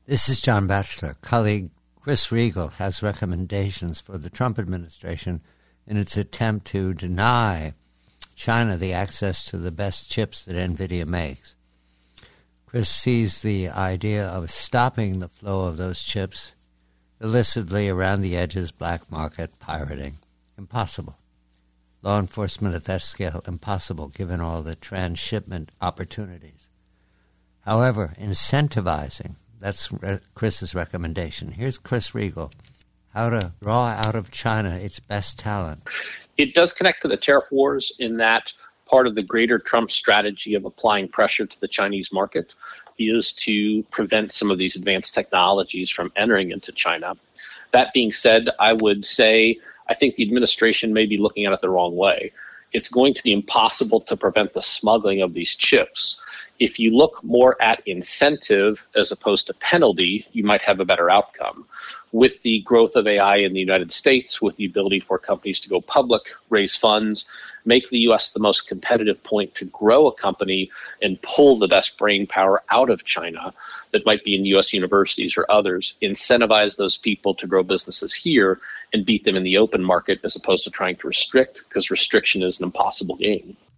This is John Batchelor. Colleague Chris Riegel has recommendations for the Trump administration in its attempt to deny China the access to the best chips that NVIDIA makes. Chris sees the idea of stopping the flow of those chips illicitly around the edges, black market, pirating. Impossible. Law enforcement at that scale, impossible, given all the transshipment opportunities. However, incentivizing, that's Chris's recommendation. Here's Chris Riegel, how to draw out of China its best talent. It does connect to the tariff wars in that part of the greater Trump strategy of applying pressure to the Chinese market is to prevent some of these advanced technologies from entering into China. That being said, I would say I think the administration may be looking at it the wrong way. It's going to be impossible to prevent the smuggling of these chips. If you look more at incentive as opposed to penalty, you might have a better outcome. With the growth of AI in the United States, with the ability for companies to go public, raise funds, make the U.S. the most competitive point to grow a company and pull the best brain power out of China that might be in U.S. universities or others, incentivize those people to grow businesses here and beat them in the open market as opposed to trying to restrict, because restriction is an impossible game.